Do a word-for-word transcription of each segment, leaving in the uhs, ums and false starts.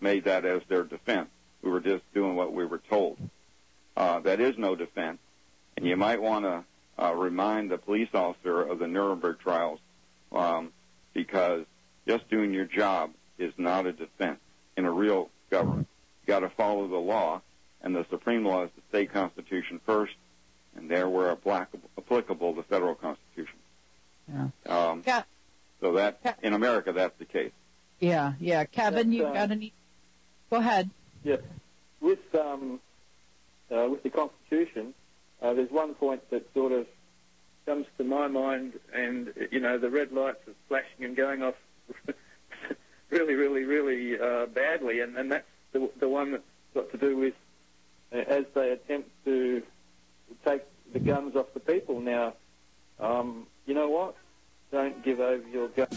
made that as their defense. We were just doing what we were told. Uh, that is no defense. And you might want to uh, remind the police officer of the Nuremberg trials, um, because just doing your job is not a defense in a real government. You got to follow the law, and the supreme law is the state constitution first, and there where applicable, the federal constitution. Yeah. Um, yeah. So that in America, that's the case. Yeah, yeah. Kevin, you uh, got any? Go ahead. Yes. With um, uh, with the Constitution, uh, there's one point that sort of comes to my mind, and you know, the red lights are flashing and going off really, really, really uh, badly, and, and that's the, the one that's got to do with uh, as they attempt to take the guns off the people. Now, um, you know what? Don't give over your guns.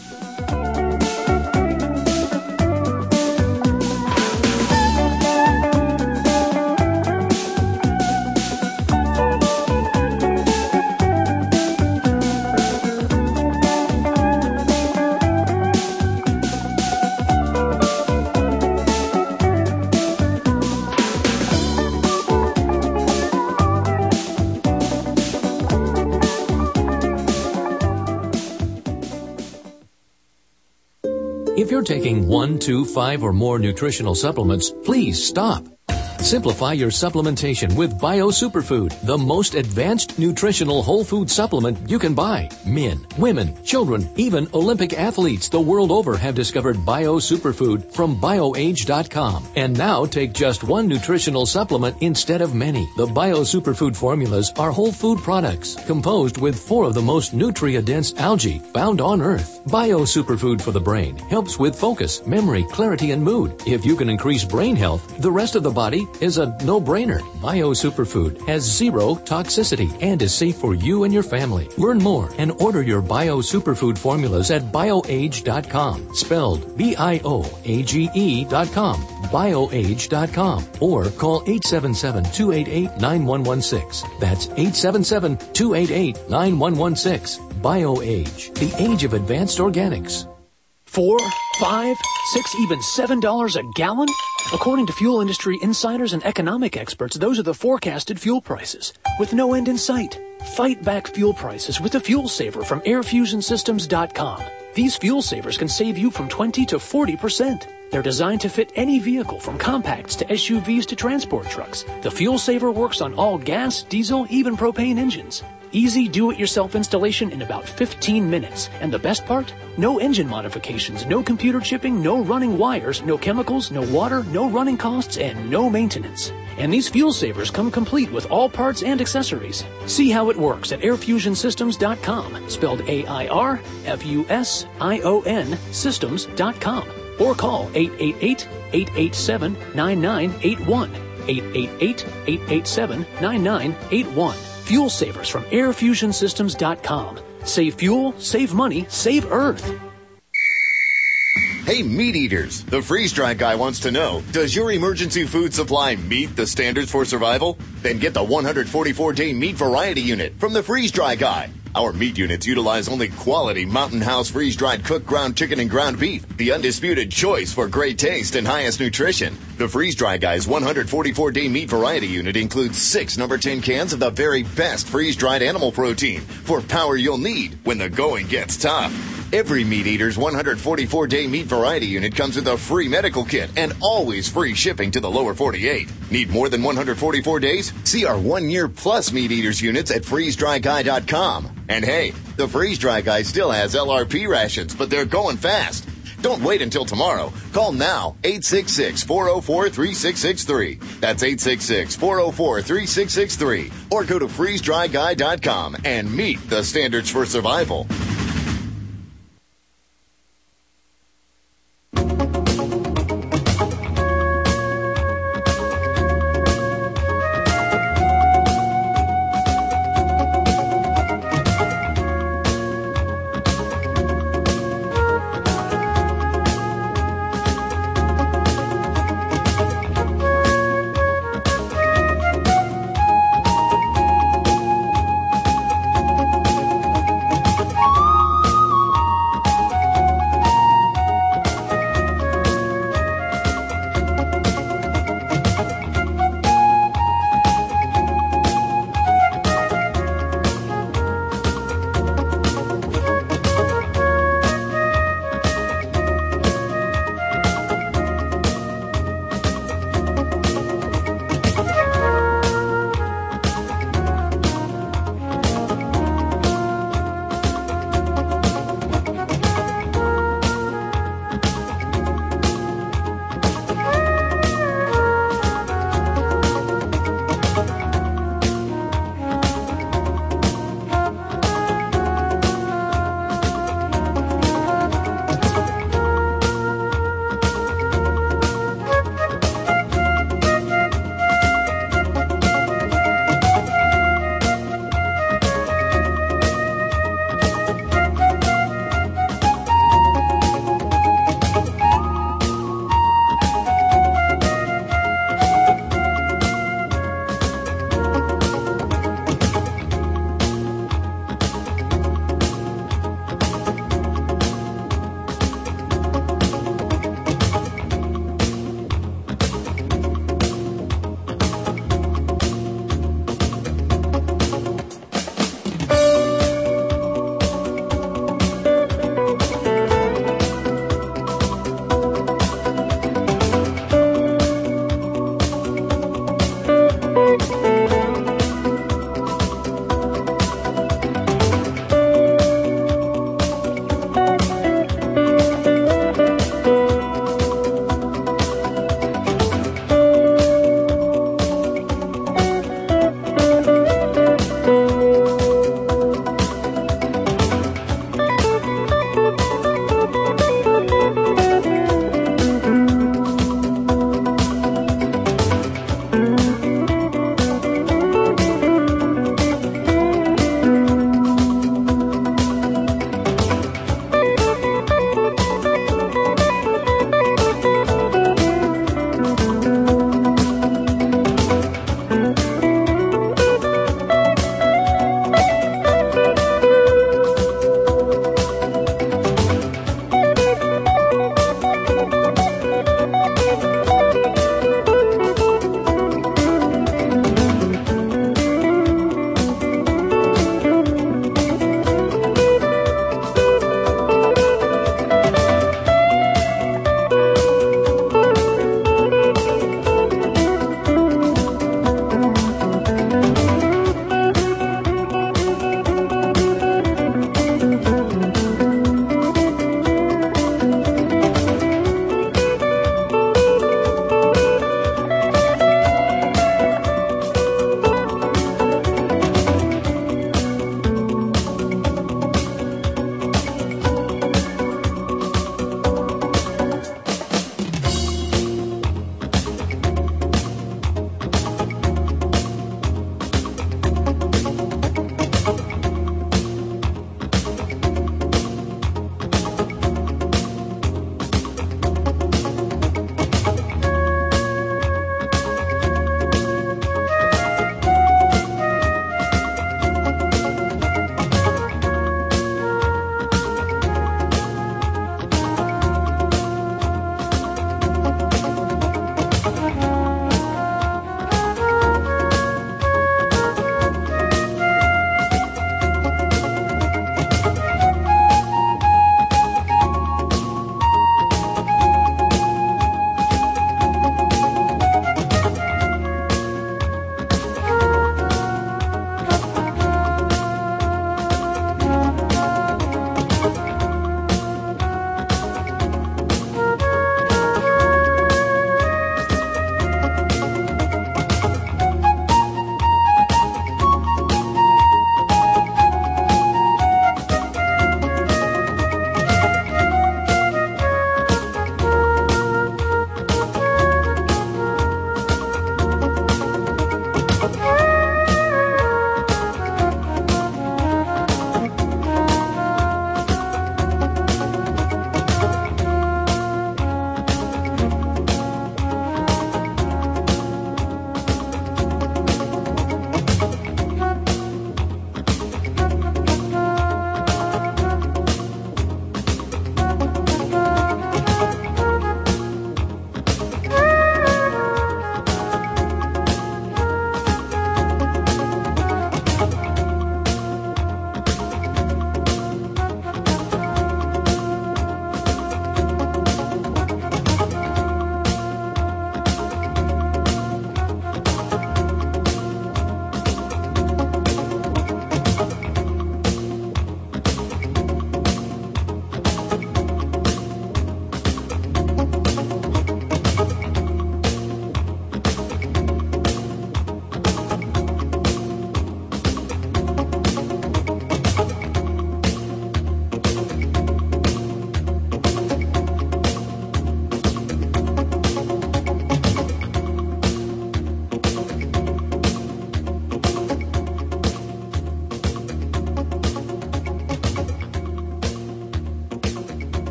If you're taking one, two, five, or more nutritional supplements, please stop. Simplify your supplementation with Bio Superfood, the most advanced nutritional whole food supplement you can buy. Men, women, children, even Olympic athletes the world over have discovered Bio Superfood from BioAge dot com. And now take just one nutritional supplement instead of many. The Bio Superfood formulas are whole food products composed with four of the most nutrient-dense algae found on Earth. Bio Superfood for the brain helps with focus, memory, clarity, and mood. If you can increase brain health, the rest of the body is a no-brainer. Bio Superfood has zero toxicity and is safe for you and your family. Learn more and order your Bio Superfood formulas at BioAge dot com, spelled B I O A G E dot com, BioAge dot com, or call eight seven seven, two eight eight, nine one one six. That's eight seven seven, two eight eight, nine one one six. BioAge, the age of advanced organics. Four, five, six, even seven dollars a gallon? According to fuel industry insiders and economic experts, those are the forecasted fuel prices, with no end in sight. Fight back fuel prices with a fuel saver from air fusion systems dot com. These fuel savers can save you from twenty to forty percent. They're designed to fit any vehicle, from compacts to S U Vs to transport trucks. The fuel saver works on all gas, diesel, even propane engines. Easy do-it-yourself installation in about fifteen minutes. And the best part? No engine modifications, no computer chipping, no running wires, no chemicals, no water, no running costs, and no maintenance. And these fuel savers come complete with all parts and accessories. See how it works at air fusion systems dot com, spelled A I R F U S I O N systems dot com. Or call eight eight eight, eight eight seven, nine nine eight one, eight eight eight, eight eight seven, nine nine eight one. Fuel savers from air fusion systems dot com. Save fuel, save money, save Earth. Hey, meat eaters, the freeze-dried guy wants to know, does your emergency food supply meet the standards for survival? Then get the one hundred forty-four day meat variety unit from the Freeze-Dry Guy. Our meat units utilize only quality Mountain House freeze-dried cooked ground chicken and ground beef, the undisputed choice for great taste and highest nutrition. The Freeze-Dry Guy's one hundred forty-four day meat variety unit includes six number ten cans of the very best freeze-dried animal protein for power you'll need when the going gets tough. Every Meat Eater's one hundred forty-four day meat variety unit comes with a free medical kit and always free shipping to the lower forty-eight. Need more than one hundred forty-four days? See our one-year plus Meat Eaters units at freeze dry guy dot com. And hey, the Freeze-Dry Guy still has L R P rations, but they're going fast. Don't wait until tomorrow. Call now, eight six six, four oh four, three six six three. That's eight six six, four oh four, three six six three. Or go to freeze dry guy dot com and meet the standards for survival.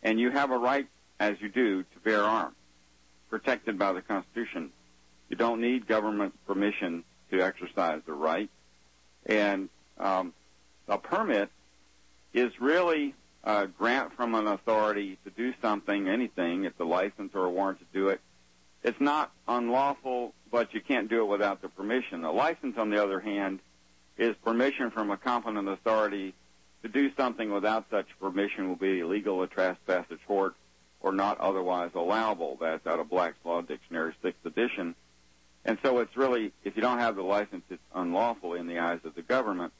And you have a right, as you do, to bear arms, protected by the Constitution. You don't need government permission to exercise the right. And um, a permit is really a grant from an authority to do something, anything. It's a license or a warrant to do it. It's not unlawful, but you can't do it without the permission. A license, on the other hand, is permission from a competent authority to do something without such permission will be illegal, a trespass, a tort, or not otherwise allowable. That's out of Black's Law Dictionary, sixth edition. And so it's really, if you don't have the license, it's unlawful in the eyes of the government.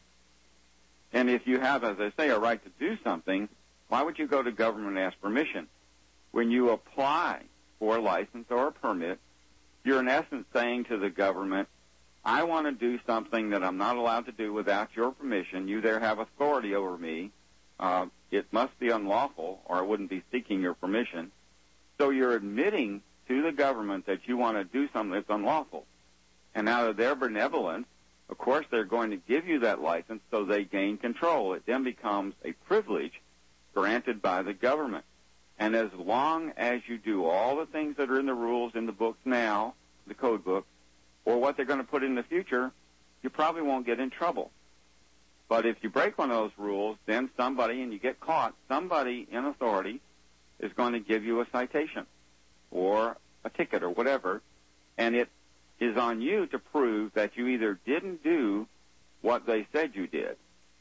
And if you have, as I say, a right to do something, why would you go to government and ask permission? When you apply for a license or a permit, you're in essence saying to the government, I want to do something that I'm not allowed to do without your permission. You there have authority over me. Uh, it must be unlawful, or I wouldn't be seeking your permission. So you're admitting to the government that you want to do something that's unlawful. And out of their benevolence, of course, they're going to give you that license so they gain control. It then becomes a privilege granted by the government. And as long as you do all the things that are in the rules in the books now, the code book, or what they're going to put in the future, you probably won't get in trouble. But if you break one of those rules, then somebody, and you get caught, somebody in authority is going to give you a citation or a ticket or whatever, and it is on you to prove that you either didn't do what they said you did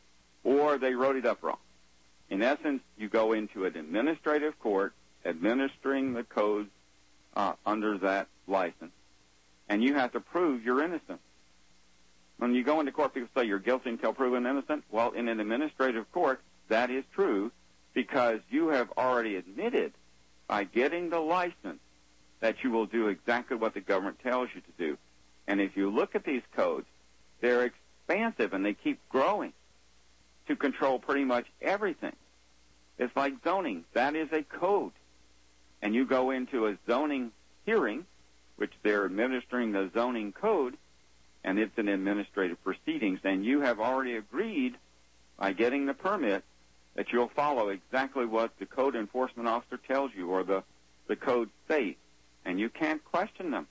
or they wrote it up wrong. In essence, you go into an administrative court administering the codes uh, under that license, and you have to prove you're innocent. When you go into court, people say you're guilty until proven innocent. Well, in an administrative court, that is true because you have already admitted by getting the license that you will do exactly what the government tells you to do. And if you look at these codes, they're expansive and they keep growing to control pretty much everything. It's like zoning. That is a code. And you go into a zoning hearing, which they're administering the zoning code, and it's an administrative proceedings, and you have already agreed by getting the permit that you'll follow exactly what the code enforcement officer tells you or the, the code states, and you can't question them.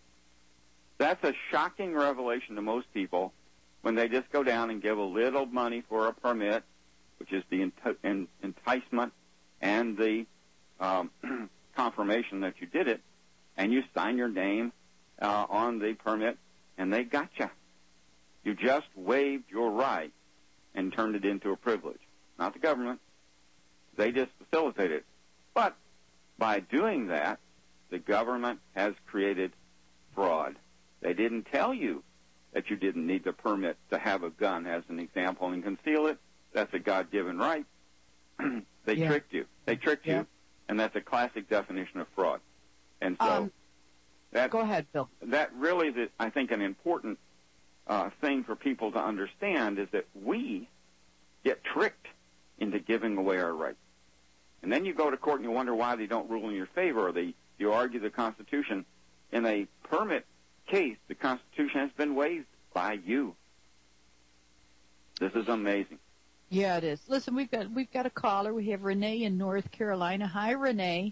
That's a shocking revelation to most people when they just go down and give a little money for a permit, which is the ent- en- enticement and the um, confirmation that you did it, and you sign your name uh, on the permit, and they got you. You just waived your right and turned it into a privilege. Not the government. They just facilitated it. But by doing that, the government has created fraud. They didn't tell you that you didn't need the permit to have a gun, as an example, and conceal it. That's a God-given right. They yeah. tricked you. They tricked yeah. you, and that's a classic definition of fraud. And so um, that, go ahead, Bill. That really is, I think, an important uh, thing for people to understand is that we get tricked into giving away our rights. And then you go to court and you wonder why they don't rule in your favor, or they, you argue the Constitution. In a permit case, the Constitution has been waived by you. This is amazing. Yeah, it is. Listen, we've got we've got a caller. We have Renee in North Carolina. Hi, Renee.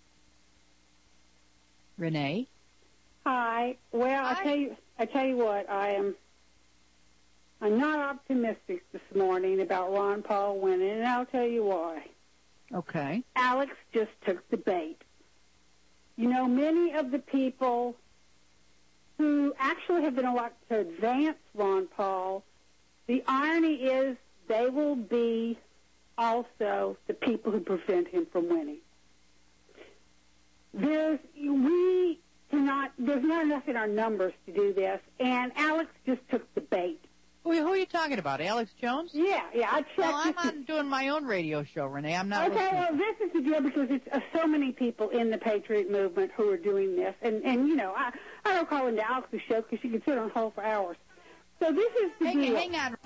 Renee. Hi. Well, Hi. I tell you, I tell you what, I am. I'm not optimistic this morning about Ron Paul winning, and I'll tell you why. Okay. Alex just took the bait. You know, many of the people who actually have been elected to advance Ron Paul, the irony is they will be also the people who prevent him from winning. There's, we cannot, there's not enough in our numbers to do this, and Alex just took the bait. Who, who are you talking about, Alex Jones? Yeah, yeah, I checked. Well, I'm on doing my own radio show, Renee. I'm not Okay, listening. well, this is the deal because it's uh, so many people in the Patriot movement who are doing this. And, and you know, I, I don't call into Alex's show because she can sit on hold for hours. So this is the Hang, deal. hang on.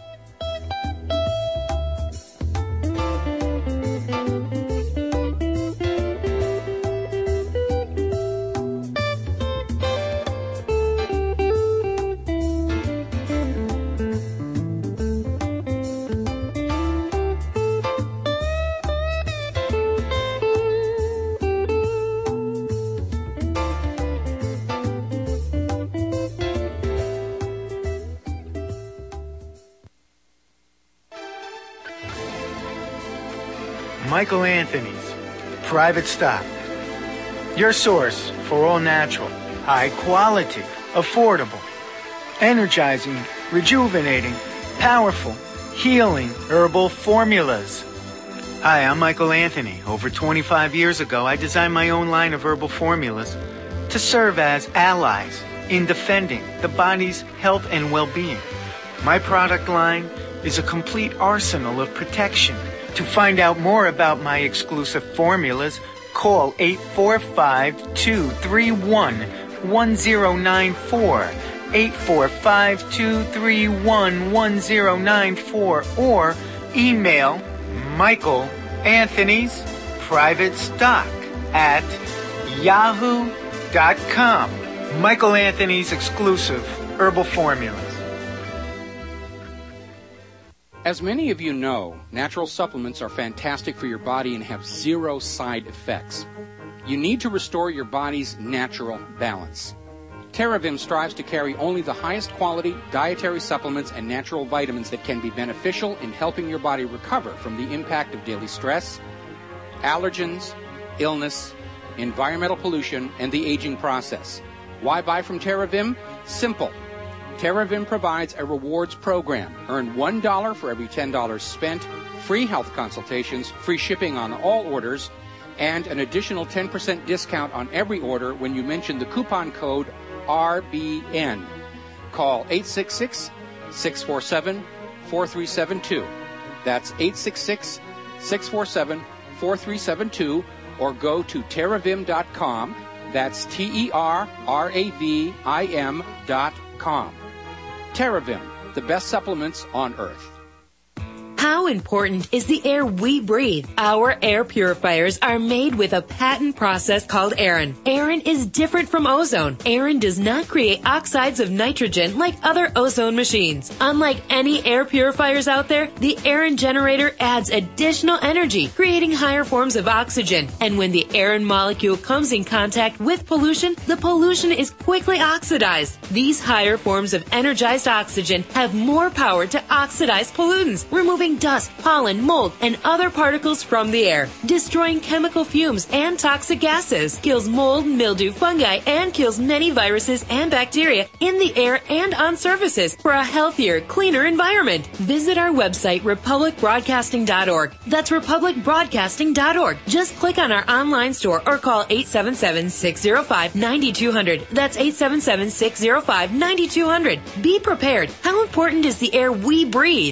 Michael Anthony's Private Stock. Your source for all natural, high quality, affordable, energizing, rejuvenating, powerful, healing herbal formulas. Hi, I'm Michael Anthony. Over twenty-five years ago, I designed my own line of herbal formulas to serve as allies in defending the body's health and well-being. My product line is a complete arsenal of protection. To find out more about my exclusive formulas, call eight four five, two three one, one zero nine four, eight four five, two three one, one zero nine four, or email Michael Anthony's Private Stock at yahoo dot com. Michael Anthony's exclusive herbal formulas. As many of you know, natural supplements are fantastic for your body and have zero side effects. You need to restore your body's natural balance. TerraVim strives to carry only the highest quality dietary supplements and natural vitamins that can be beneficial in helping your body recover from the impact of daily stress, allergens, illness, environmental pollution, and the aging process. Why buy from TerraVim? Simple. TerraVim provides a rewards program. Earn one dollar for every ten dollars spent, free health consultations, free shipping on all orders, and an additional ten percent discount on every order when you mention the coupon code R B N. Call eight six six, six four seven, four three seven two. That's eight six six, six four seven, four three seven two, or go to terravim dot com. That's T E R R A V I M dot com. TerraVim, the best supplements on earth. How important is the air we breathe? Our air purifiers are made with a patent process called Aeron. Aeron is different from ozone. Aeron does not create oxides of nitrogen like other ozone machines. Unlike any air purifiers out there, the Aeron generator adds additional energy, creating higher forms of oxygen. And when the Aeron molecule comes in contact with pollution, the pollution is quickly oxidized. These higher forms of energized oxygen have more power to oxidize pollutants, removing dust, pollen, mold, and other particles from the air, destroying chemical fumes and toxic gases, kills mold, mildew, fungi, and kills many viruses and bacteria in the air and on surfaces for a healthier, cleaner environment. Visit our website, republic broadcasting dot org. That's republic broadcasting dot org. Just click on our online store or call eight seven seven, six zero five, nine two zero zero. That's eight seven seven, six zero five, nine two zero zero. Be prepared. How important is the air we breathe?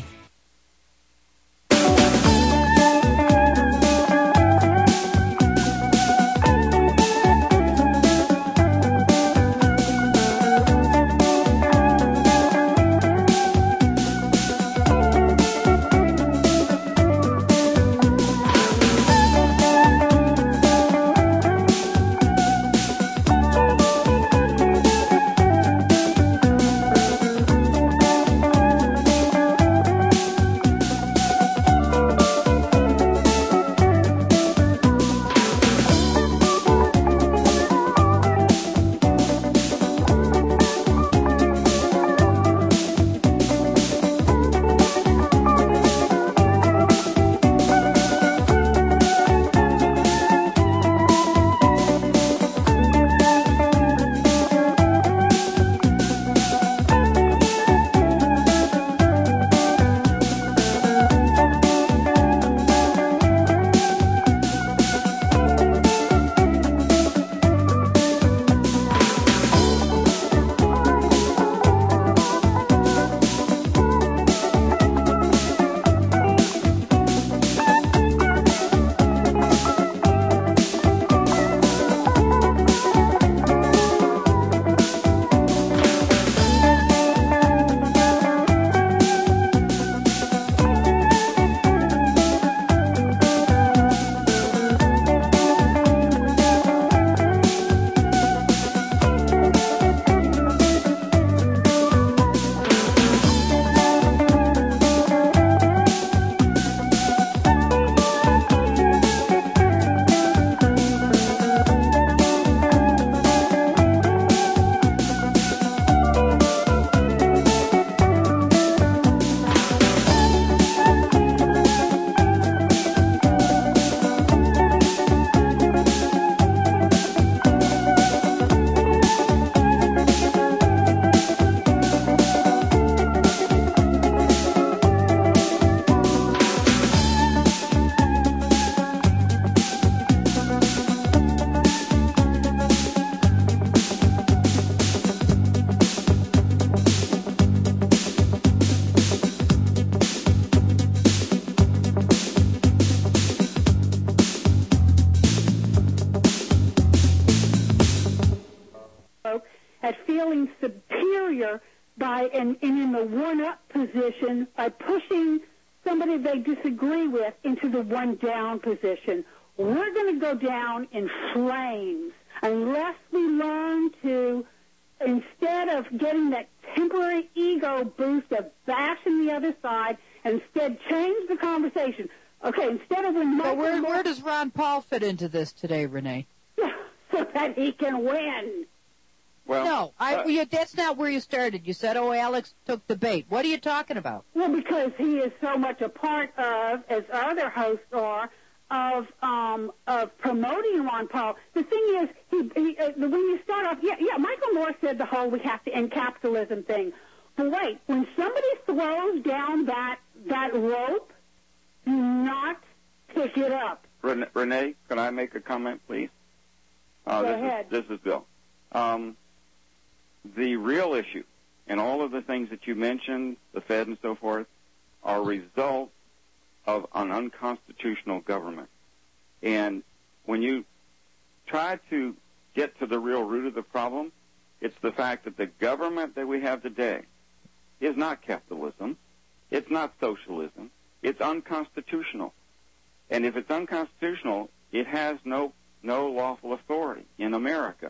feeling superior by and, and in the one-up position by pushing somebody they disagree with into the one-down position. We're going to go down in flames unless we learn to, instead of getting that temporary ego boost of bashing the other side, instead change the conversation. Okay, instead of when Michael... So where, where does Ron Paul fit into this today, Renee? So that he can win. Well, no, I, uh, you, that's not where you started. You said, oh, Alex took the bait. What are you talking about? Well, because he is so much a part of, as other hosts are, of um, of promoting Ron Paul. The thing is, he, he, uh, when you start off, yeah, yeah, Michael Moore said the whole we have to end capitalism thing. But wait, when somebody throws down that that rope, do not pick it up. Renee, Renee can I make a comment, please? Uh, Go this ahead. Is, this is Bill. Um, the real issue, and all of the things that you mentioned, the Fed and so forth, are results of an unconstitutional government. And when you try to get to the real root of the problem, it's the fact that the government that we have today is not capitalism. It's not socialism. It's unconstitutional. And if it's unconstitutional, it has no no lawful authority in America.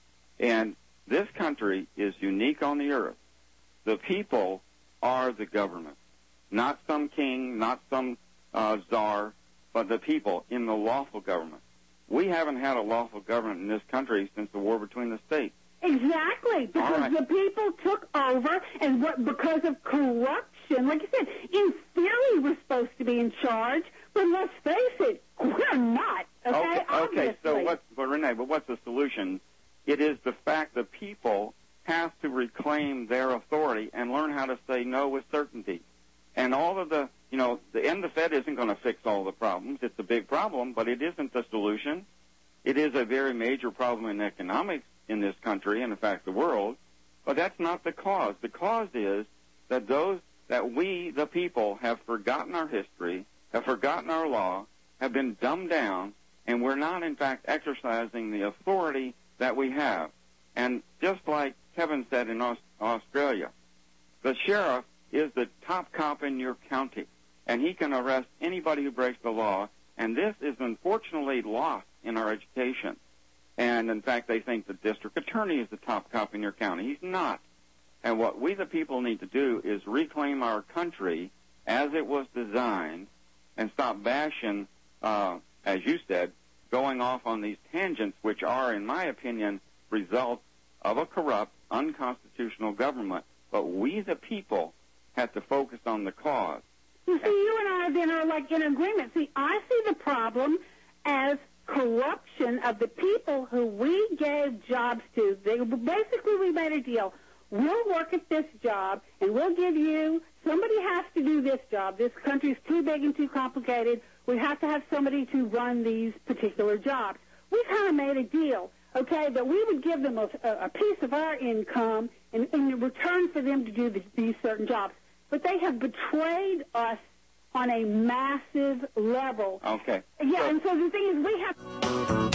And this country is unique on the earth. The people are the government, not some king, not some uh, czar, but the people in the lawful government. We haven't had a lawful government in this country since the war between the states. Exactly, because right. the people took over, and what, because of corruption, like you said, in theory we're supposed to be in charge, but let's face it, we're not. Okay, okay, obviously. okay. So what, but Renee, but what's the solution? It is the fact that people have to reclaim their authority and learn how to say no with certainty. And all of the, you know, the end the Fed isn't going to fix all the problems. It's a big problem, but it isn't the solution. It is a very major problem in economics in this country and, in fact, the world. But that's not the cause. The cause is that those, that we, the people, have forgotten our history, have forgotten our law, have been dumbed down, and we're not, in fact, exercising the authority that we have. And just like Kevin said in Aus- Australia, the sheriff is the top cop in your county, and he can arrest anybody who breaks the law, and this is unfortunately lost in our education. And, in fact, they think the district attorney is the top cop in your county. He's not. And what we, the people, need to do is reclaim our country as it was designed and stop bashing, uh, as you said, going off on these tangents, which are, in my opinion, results of a corrupt, unconstitutional government. But we, the people, have to focus on the cause. You see, you and I then are like in agreement. See, I see the problem as corruption of the people who we gave jobs to. They basically, we made a deal. We'll work at this job, and we'll give you, somebody has to do this job. This country's too big and too complicated. We have to have somebody to run these particular jobs. We kind of made a deal, okay, that we would give them a, a piece of our income in, in return for them to do the, these certain jobs. But they have betrayed us on a massive level. Okay. Yeah, so, and so the thing is we have...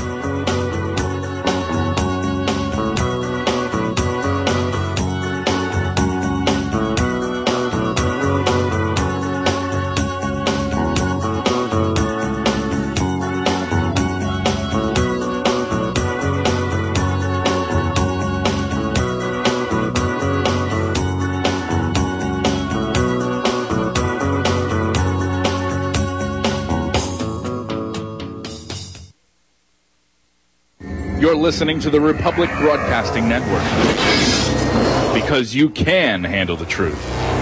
You're listening to the Republic Broadcasting Network, because you can handle the truth.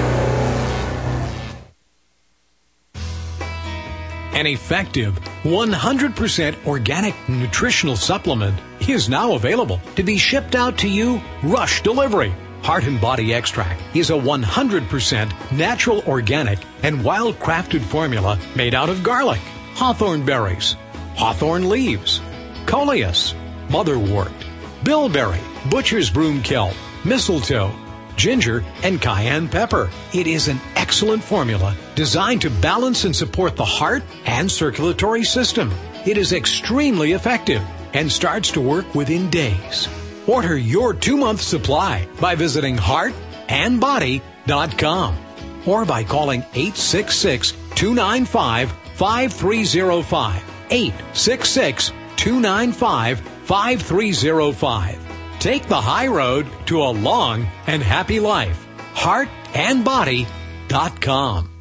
An effective one hundred percent organic nutritional supplement is now available to be shipped out to you rush delivery. Heart and Body Extract is a one hundred percent natural, organic, and wild-crafted formula made out of garlic, hawthorn berries, hawthorn leaves, coleus, motherwort, bilberry, butcher's broom kelp, mistletoe, ginger, and cayenne pepper. It is an excellent formula designed to balance and support the heart and circulatory system. It is extremely effective and starts to work within days. Order your two-month supply by visiting heart and body dot com or by calling eight six six, two nine five, five three zero five. eight six six, two nine five, five three zero five. Take the high road to a long and happy life. heart and body dot com.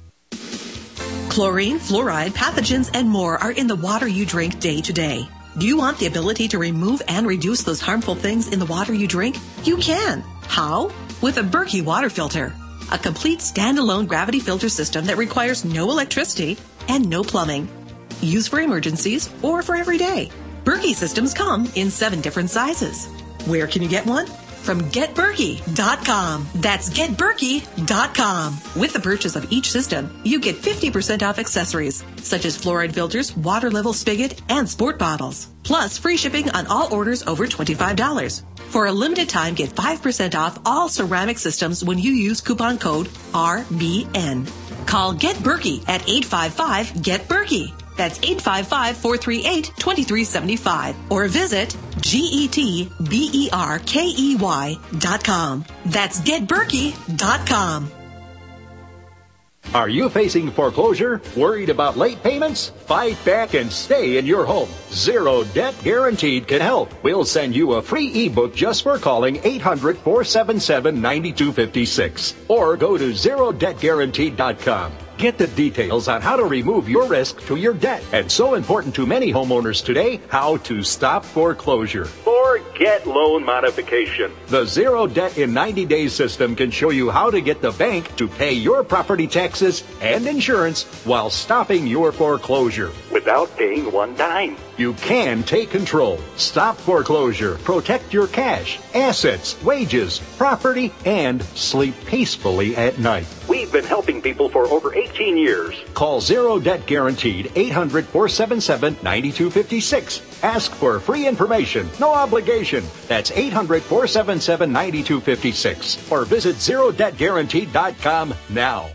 Chlorine, fluoride, pathogens, and more are in the water you drink day to day. Do you want the ability to remove and reduce those harmful things in the water you drink? You can. How? With a Berkey water filter. A complete standalone gravity filter system that requires no electricity and no plumbing. Used for emergencies or for every day. Berkey systems come in seven different sizes. Where can you get one? From get berkey dot com. That's get berkey dot com. With the purchase of each system, you get fifty percent off accessories, such as fluoride filters, water level spigot, and sport bottles. Plus, free shipping on all orders over twenty-five dollars. For a limited time, get five percent off all ceramic systems when you use coupon code R B N. Call Get Berkey at eight five five, get berkey. That's eight five five, four three eight, two three seven five. Or visit G E T B E R K E Y dot com. That's get berkey dot com. Are you facing foreclosure? Worried about late payments? Fight back and stay in your home. Zero Debt Guaranteed can help. We'll send you a free ebook just for calling eight hundred, four seven seven, nine two five six. Or go to zero debt guaranteed dot com. Get the details on how to remove your risk to your debt. And so important to many homeowners today, how to stop foreclosure. Forget loan modification. The Zero Debt in ninety days system can show you how to get the bank to pay your property taxes and insurance while stopping your foreclosure. Without paying one dime. You can take control, stop foreclosure, protect your cash, assets, wages, property, and sleep peacefully at night. We've been helping people for over eighteen years. Call Zero Debt Guaranteed, eight hundred, four seven seven, nine two five six. Ask for free information, no obligation. That's eight hundred, four seven seven, nine two five six. Or visit zero debt guaranteed dot com now.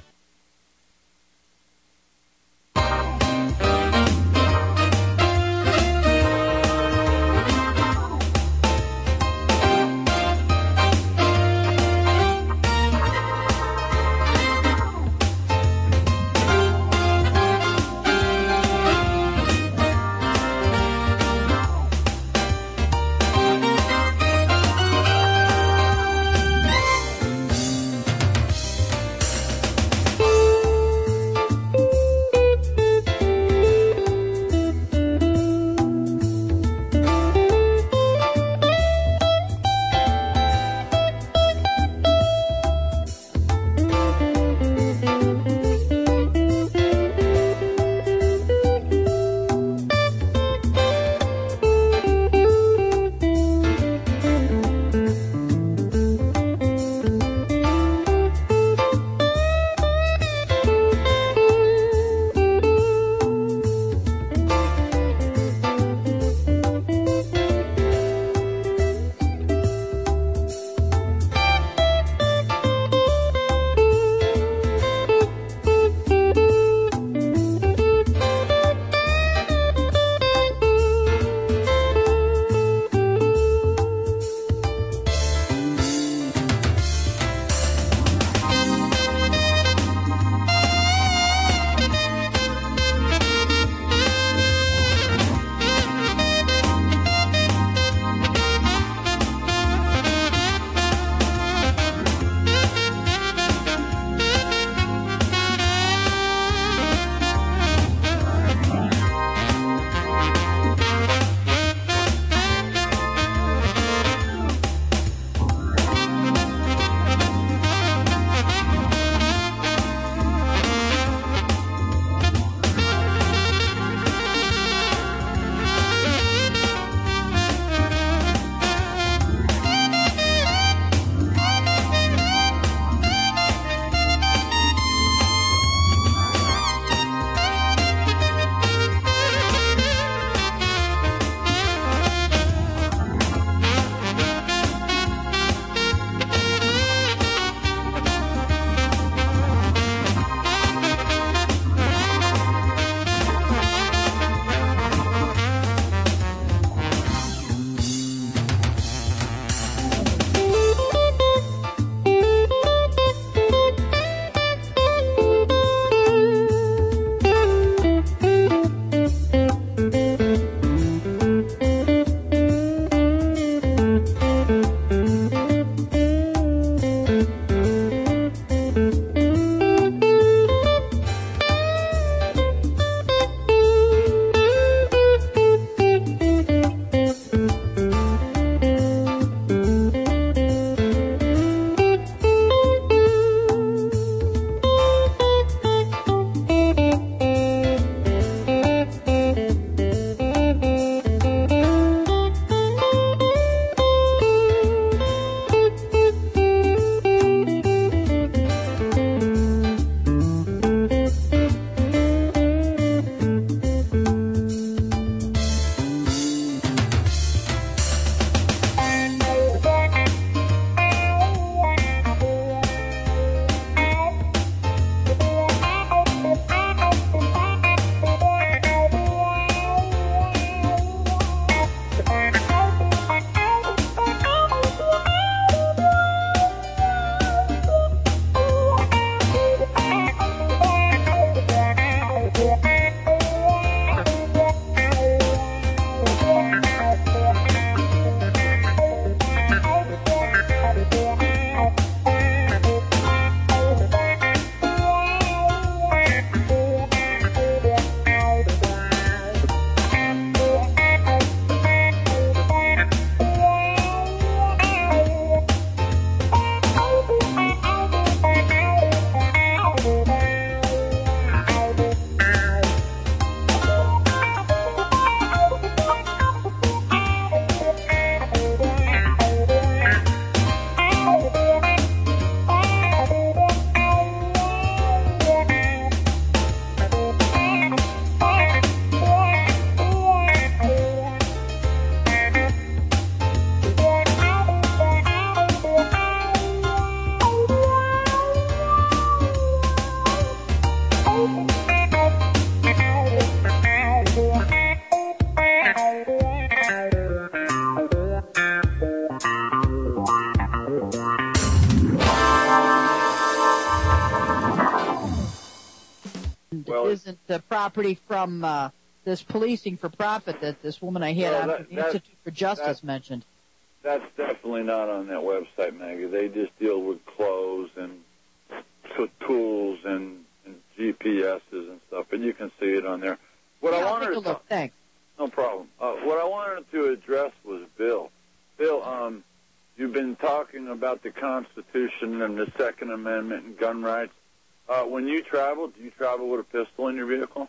the property from uh, this policing for profit that this woman I had Well, on that- from the that- Institute for Justice that- mentioned. That's definitely not on that website, Maggie. They just deal with clothes and t- tools and, and G P S's and stuff, and you can see it on there. What Yeah, I I'll wanted take a to look. Thanks. No problem. Uh, what I wanted to address was Bill. Bill, um, you've been talking about the Constitution and the Second Amendment and gun rights. Uh, when you travel, do you travel with a pistol in your vehicle?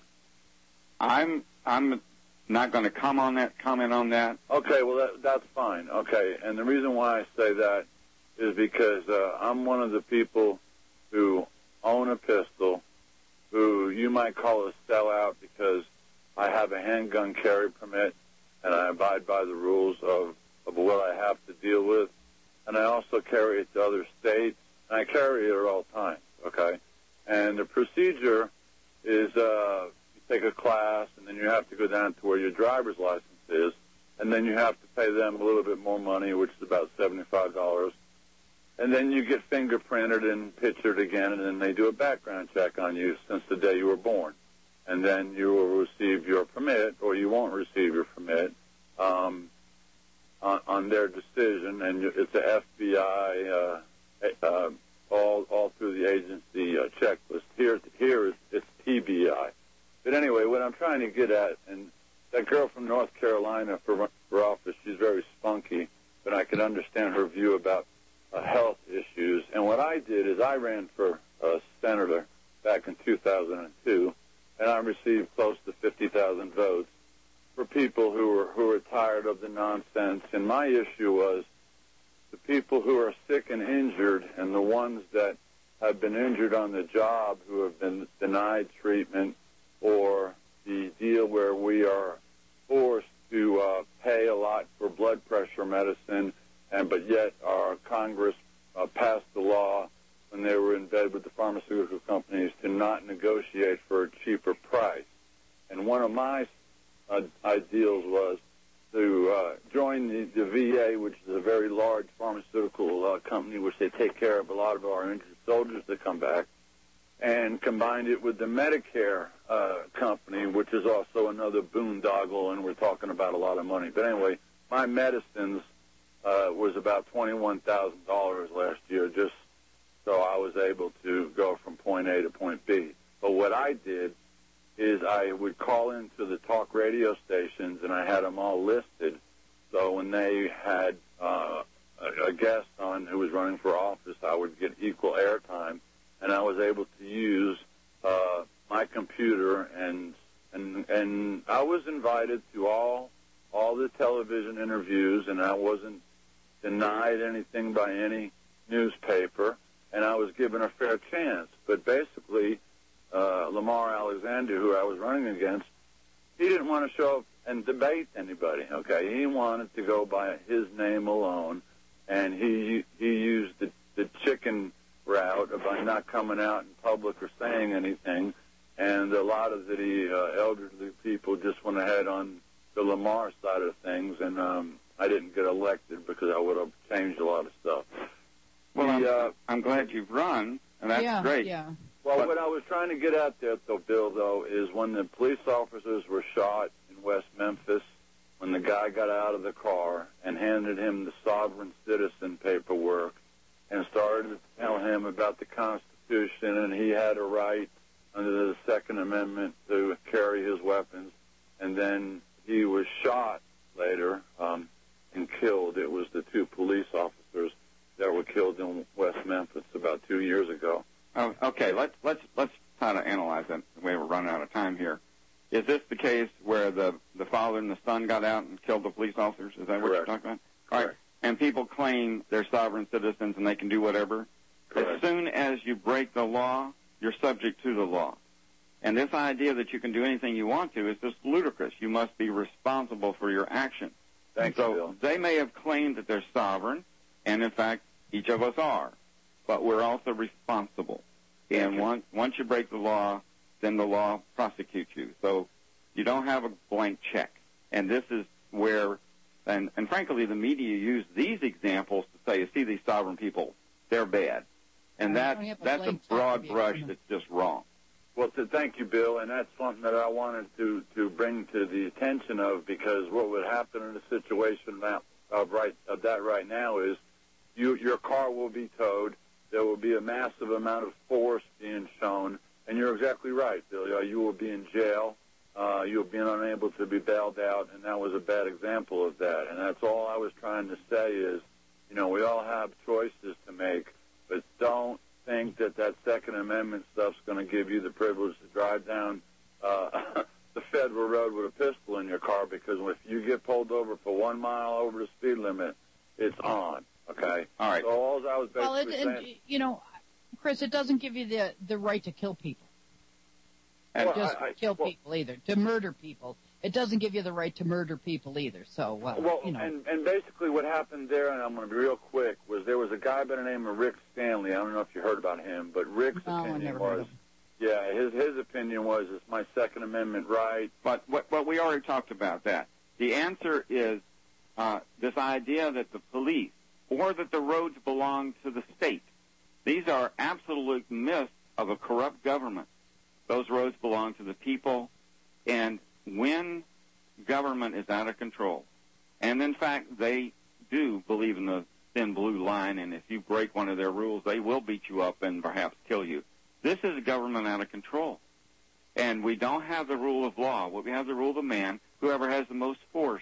I'm I'm not going to come on that comment on that. Okay, well that, that's fine. Okay, and the reason why I say that is because uh, I'm one of the people who own a pistol, who you might call a sellout because I have a handgun carry permit and I abide by the rules of, of what I have to deal with, and I also carry it to other states, and I carry it at all times. Okay, and the procedure is. Uh, take a class, and then you have to go down to where your driver's license is, and then you have to pay them a little bit more money, which is about seventy-five dollars. And then you get fingerprinted and pictured again, and then they do a background check on you since the day you were born. And then you will receive your permit, or you won't receive your permit um, on, on their decision, and it's a F B I, uh, uh, all, all through the agency uh, checklist. Here, here it's, it's T B I. But anyway, what I'm trying to get at, and that girl from North Carolina for, for office, she's very spunky, but I can understand her view about uh, health issues. And what I did is I ran for uh, senator back in two thousand two, and I received close to fifty thousand votes for people who were who were tired of the nonsense. And my issue was the people who are sick and injured, and the ones that have been injured on the job, who have been denied treatment, or the deal where we are forced to uh, pay a lot for blood pressure medicine, and but yet our Congress uh, passed the law when they were in bed with the pharmaceutical companies to not negotiate for a cheaper price. And one of my uh, ideals was to uh, join the, the V A, which is a very large pharmaceutical uh, company, which they take care of a lot of our injured soldiers that come back, and combined it with the Medicare uh, company, which is also another boondoggle, and we're talking about a lot of money. But anyway, my medicines uh, was about twenty-one thousand dollars last year, just so I was able to go from point A to point B. But what I did is I would call into the talk radio stations, and I had them all listed. So when they had uh, a, a guest on who was running for office, I would get equal airtime. And I was able to use uh, my computer, and and and I was invited to all all the television interviews, and I wasn't denied anything by any newspaper, and I was given a fair chance. But basically, uh, Lamar Alexander, who I was running against, he didn't want to show up and debate anybody. Okay, he wanted to go by his name alone, and he he used the the chicken route by not coming out in public or saying anything, and a lot of the uh, elderly people just went ahead on the Lamar side of things, and um, I didn't get elected because I would have changed a lot of stuff. Well, the, I'm, uh, I'm glad you've run, and that's yeah, great. Yeah. Well, but, what I was trying to get at there, though, Bill, though, is when the police officers were shot in West Memphis, when the guy got out of the car and handed him the sovereign citizen paperwork, and started to tell him about the Constitution, and he had a right under the Second Amendment to carry his weapons, and then he was shot later um, and killed. It was the two police officers that were killed in West Memphis about two years ago. Oh, okay, let's let's let's try to analyze that. We're running out of time here. Is this the case where the the father and the son got out and killed the police officers? Is that what you're talking about? All right. And people claim they're sovereign citizens and they can do whatever. Correct. As soon as you break the law, you're subject to the law. And this idea that you can do anything you want to is just ludicrous. You must be responsible for your actions. Thank so you, Bill. They may have claimed that they're sovereign, and in fact, each of us are. But we're also responsible. And once once you break the law, then the law prosecutes you. So you don't have a blank check. And this is where, and, and frankly, the media use these examples to say, you see, these sovereign people, they're bad. And that, that's a broad brush that's just wrong. Well, to thank you, Bill, and that's something that I wanted to, to bring to the attention of, because what would happen in a situation that, of, right, of that right now is you, your car will be towed, there will be a massive amount of force being shown, and you're exactly right, Bill. You will be in jail, uh, you'll be unable to be bailed out, and that was a bad example of that. And that's all I was trying to say is, you know, we all have choices to make, but don't think that that Second Amendment stuff's going to give you the privilege to drive down uh, the federal road with a pistol in your car, because if you get pulled over for one mile over the speed limit, it's on, okay? All right. So all I was basically Well, it, saying... and, you know, Chris, it doesn't give you the, the right to kill people. Well, Just I, I, kill well, people either, to murder people. It doesn't give you the right to murder people either. So, uh, well, you know. and, and basically what happened there, and I'm going to be real quick, was there was a guy by the name of Rick Stanley. I don't know if you heard about him, but Rick's No, I opinion never heard was, of him. yeah, his his opinion was it's my Second Amendment right. But what, what we already talked about that. The answer is uh, this idea that the police or that the roads belong to the state. These are absolute myths of a corrupt government. Those roads belong to the people, and when government is out of control, and in fact they do believe in the thin blue line, and if you break one of their rules, they will beat you up and perhaps kill you. This is a government out of control, and we don't have the rule of law. We have the rule of man, whoever has the most force.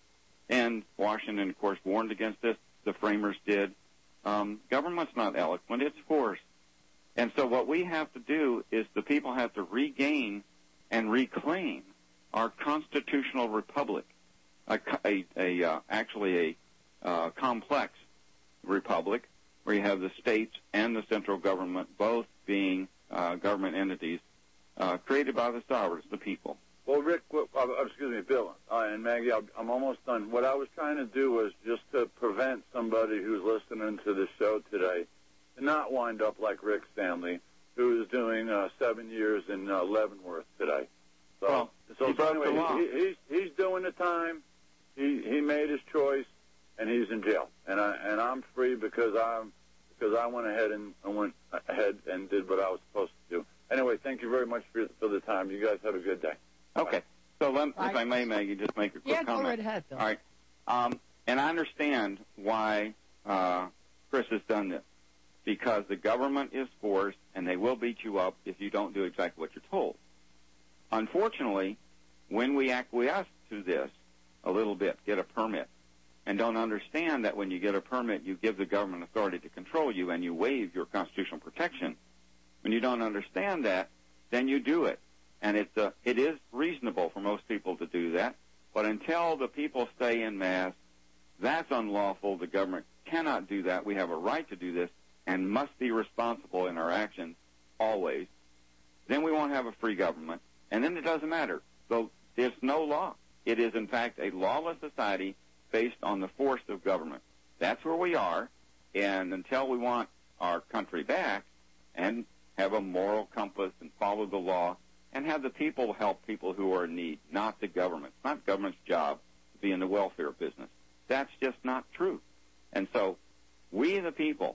And Washington, of course, warned against this. The framers did. Um, government's not eloquent, it's force. And so what we have to do is the people have to regain and reclaim our constitutional republic, a, a, a uh, actually a uh, complex republic where you have the states and the central government both being uh, government entities uh, created by the sovereigns, the people. Well, Rick, what, uh, excuse me, Bill, uh, and Maggie, I'll, I'm almost done. What I was trying to do was just to prevent somebody who's listening to the show today to not wind up like Rick Stanley, who is doing uh, seven years in uh, Leavenworth today. So, well, so, he broke anyway, the law. He, he's he's doing the time. He he made his choice, and he's in jail. And I and I'm free because I'm because I went ahead and I went ahead and did what I was supposed to do. Anyway, thank you very much for for the time. You guys have a good day. Okay. So let, if I may, Maggie, just make a quick yeah, comment. go right ahead, Bill. All right. Um, and I understand why uh, Chris has done this, because the government is forced, and they will beat you up if you don't do exactly what you're told. Unfortunately, when we acquiesce to this a little bit, get a permit, and don't understand that when you get a permit, you give the government authority to control you and you waive your constitutional protection. When you don't understand that, then you do it. And it's uh, it is reasonable for most people to do that. But until the people stay en masse, that's unlawful. The government cannot do that. We have a right to do this and must be responsible in our actions always. Then we won't have a free government. And then it doesn't matter. So there's no law. It is, in fact, a lawless society based on the force of government. That's where we are. And until we want our country back and have a moral compass and follow the law, and have the people help people who are in need, not the government. It's not government's job to be in the welfare business. That's just not true. And so we, the people,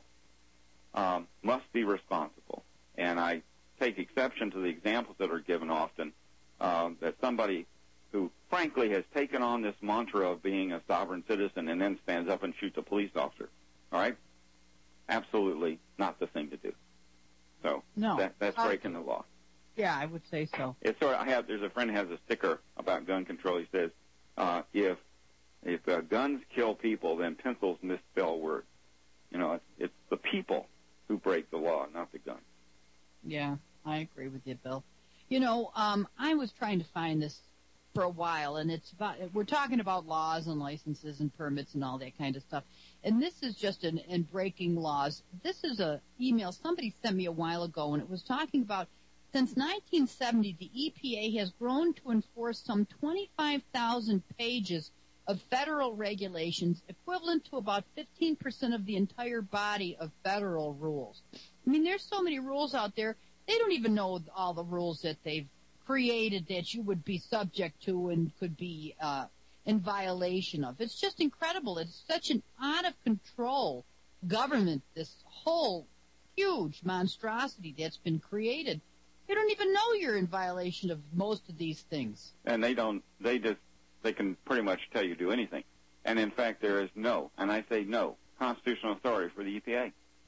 um, must be responsible. And I take exception to the examples that are given often, um, that somebody who, frankly, has taken on this mantra of being a sovereign citizen and then stands up and shoots a police officer. All right? Absolutely not the thing to do. So no, that, that's breaking the law. Yeah, I would say so. It's sort of, I have, there's a friend who has a sticker about gun control. He says, uh, if if uh, guns kill people, then pencils misspell words. You know, it's, it's the people who break the law, not the gun. Yeah, I agree with you, Bill. You know, um, I was trying to find this for a while, and it's about, we're talking about laws and licenses and permits and all that kind of stuff. And this is just an, in breaking laws. This is a email somebody sent me a while ago, and it was talking about since nineteen seventy, the E P A has grown to enforce some twenty-five thousand pages of federal regulations, equivalent to about fifteen percent of the entire body of federal rules. I mean, there's so many rules out there, they don't even know all the rules that they've created that you would be subject to and could be uh, in violation of. It's just incredible. It's such an out-of-control government, this whole huge monstrosity that's been created You don't even know you're in violation of most of these things. And they don't, they just, they can pretty much tell you to do anything. And in fact, there is no, and I say no, constitutional authority for the E P A.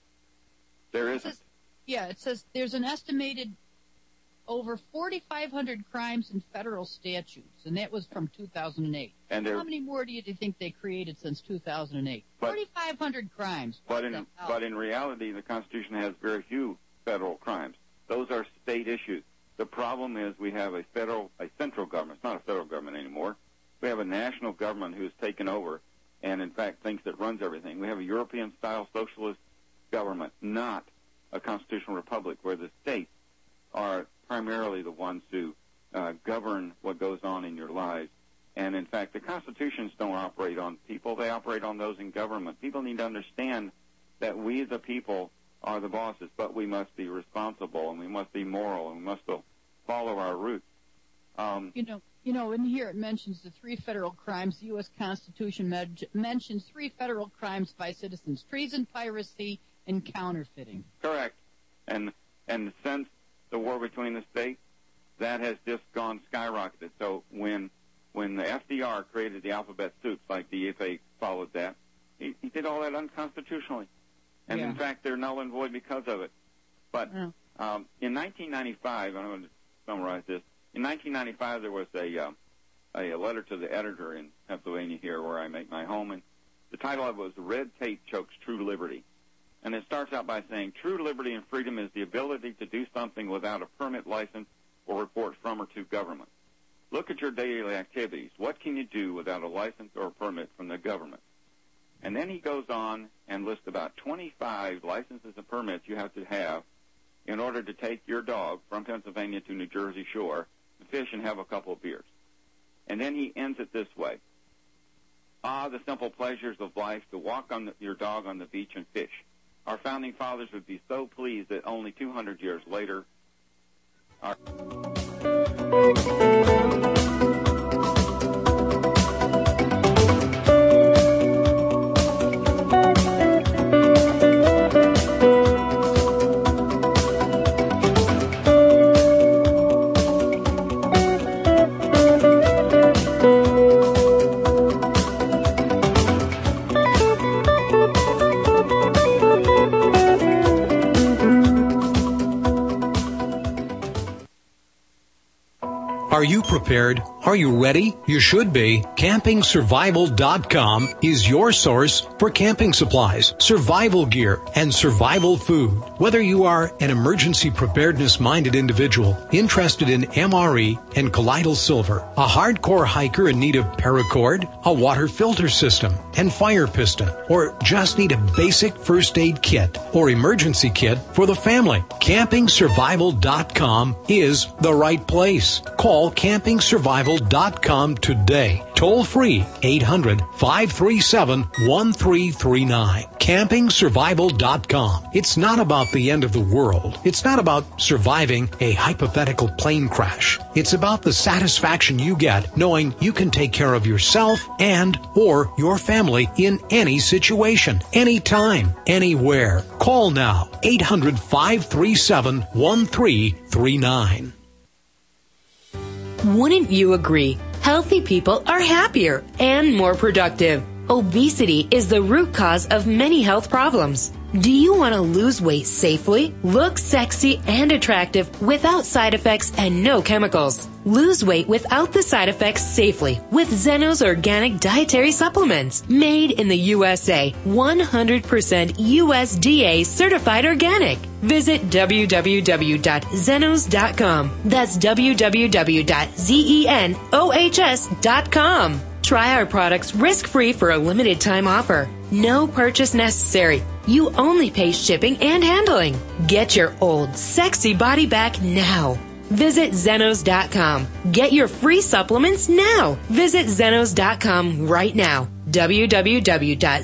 There isn't. It says, yeah, it says there's an estimated over forty-five hundred crimes in federal statutes, and that was from two thousand eight. And how many more do you think they created since two thousand eight? forty-five hundred crimes. But in, but in reality, the Constitution has very few federal crimes. Those are state issues. The problem is we have a federal, a central government. It's not a federal government anymore. We have a national government who's taken over and, in fact, thinks it runs everything. We have a European-style socialist government, not a constitutional republic where the states are primarily the ones who uh, govern what goes on in your lives. And, in fact, the constitutions don't operate on people. They operate on those in government. People need to understand that we, the people, are the bosses, but we must be responsible and we must be moral and we must follow our roots. Um, you know, you know, in here it mentions the three federal crimes. The U S Constitution med- mentions three federal crimes by citizens: treason, piracy, and counterfeiting. Correct. And and since the war between the states, that has just gone skyrocketed. So when when the F D R created the alphabet soup, like the E F A followed that, he, he did all that unconstitutionally. And, yeah. in fact, they're null and void because of it. But yeah. um, in nineteen ninety-five, I'm going to summarize this. In nineteen ninety-five, there was a, uh, a letter to the editor in Pennsylvania here where I make my home, and the title of it was Red Tape Chokes True Liberty. And it starts out by saying, true liberty and freedom is the ability to do something without a permit, license, or report from or to government. Look at your daily activities. What can you do without a license or a permit from the government? And then he goes on and lists about twenty-five licenses and permits you have to have in order to take your dog from Pennsylvania to New Jersey shore to fish and have a couple of beers. And then he ends it this way. Ah, the simple pleasures of life, to walk on the, your dog on the beach and fish. Our founding fathers would be so pleased that only two hundred years later, our... Are you prepared? Are you ready? You should be. Camping Survival dot com is your source for camping supplies, survival gear, and survival food. Whether you are an emergency preparedness-minded individual interested in M R E and colloidal silver, a hardcore hiker in need of paracord, a water filter system, and fire piston, or just need a basic first aid kit or emergency kit for the family, Camping Survival dot com is the right place. Call Camping Survival dot com today. Toll free, eight hundred, five three seven, one three three nine. Camping Survival dot com. It's not about the end of the world. It's not about surviving a hypothetical plane crash. It's about the satisfaction you get knowing you can take care of yourself and or your family in any situation, anytime, anywhere. Call now, eight hundred, five three seven, one three three nine. Wouldn't you agree? Healthy people are happier and more productive. Obesity is the root cause of many health problems. Do you want to lose weight safely, look sexy and attractive without side effects and no chemicals? Lose weight without the side effects safely with Zenos Organic Dietary Supplements. Made in the U S A, one hundred percent U S D A certified organic. Visit w w w dot zenos dot com. That's w w w dot zenos dot com. Try our products risk-free for a limited time offer. No purchase necessary. You only pay shipping and handling. Get your old, sexy body back now. Visit zenos dot com. Get your free supplements now. Visit zenos dot com right now. w w w dot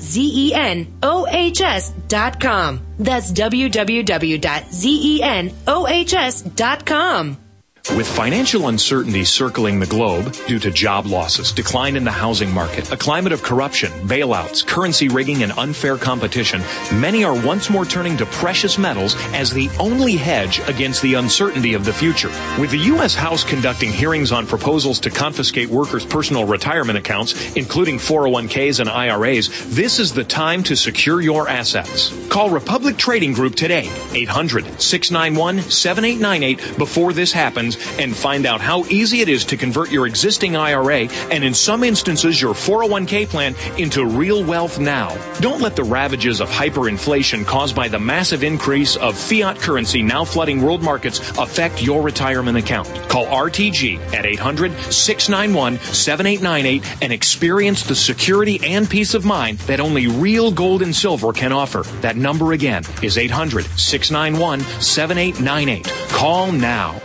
zenos dot com. That's w w w dot zenos dot com. With financial uncertainty circling the globe due to job losses, decline in the housing market, a climate of corruption, bailouts, currency rigging, and unfair competition, many are once more turning to precious metals as the only hedge against the uncertainty of the future. With the U S House conducting hearings on proposals to confiscate workers' personal retirement accounts, including four oh one k's and I R A's, this is the time to secure your assets. Call Republic Trading Group today, eight hundred, six nine one, seven eight nine eight, before this happens, and find out how easy it is to convert your existing I R A and, in some instances, your four oh one k plan into real wealth now. Don't let the ravages of hyperinflation caused by the massive increase of fiat currency now flooding world markets affect your retirement account. Call R T G at eight hundred, six nine one, seven eight nine eight and experience the security and peace of mind that only real gold and silver can offer. That number again is eight hundred, six nine one, seven eight nine eight. Call now.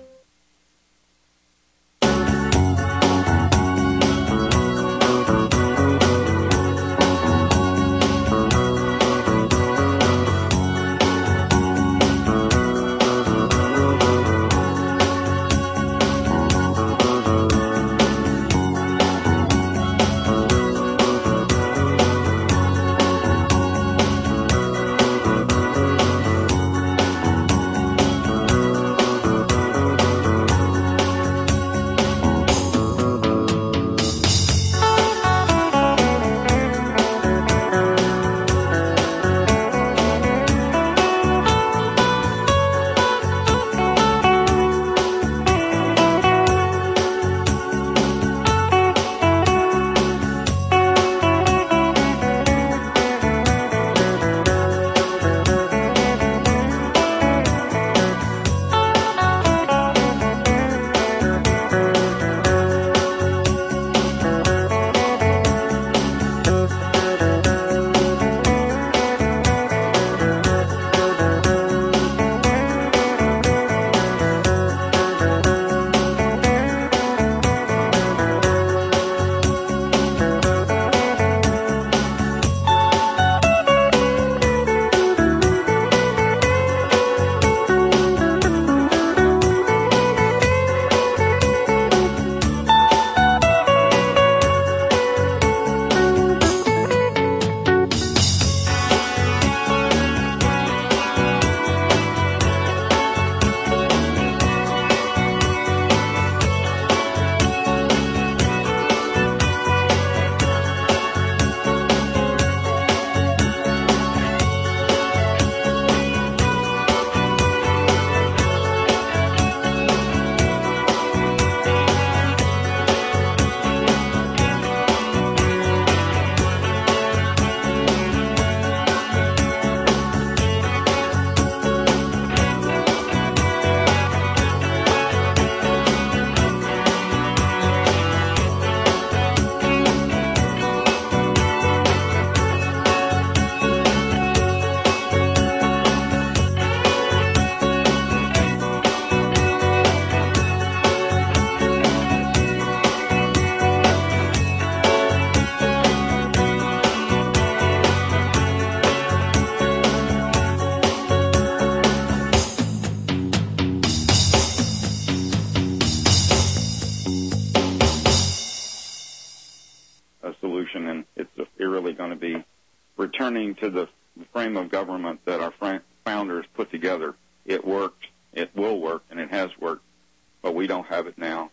returning to the frame of government that our founders put together. It worked, it will work, and it has worked, but we don't have it now.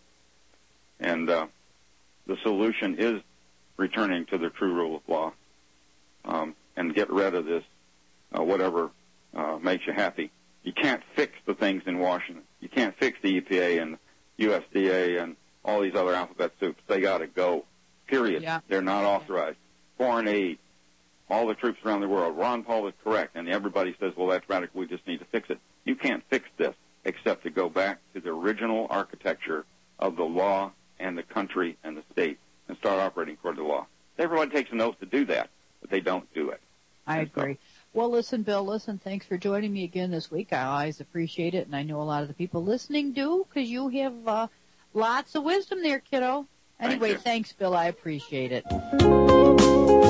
And uh, the solution is returning to the true rule of law um, and get rid of this uh, whatever uh, makes you happy. You can't fix the things in Washington. You can't fix the E P A and U S D A and all these other alphabet soups. They got to go, period. Yeah. They're not authorized. Foreign aid, all the troops around the world. Ron Paul is correct, and everybody says, well, that's radical. We just need to fix it. You can't fix this except to go back to the original architecture of the law and the country and the state and start operating according to the law. Everyone takes an oath to do that, but they don't do it. I and agree. So, well, listen, Bill, listen, thanks for joining me again this week. I always appreciate it, and I know a lot of the people listening do because you have uh, lots of wisdom there, kiddo. Anyway, Thank thanks, Bill. I appreciate it.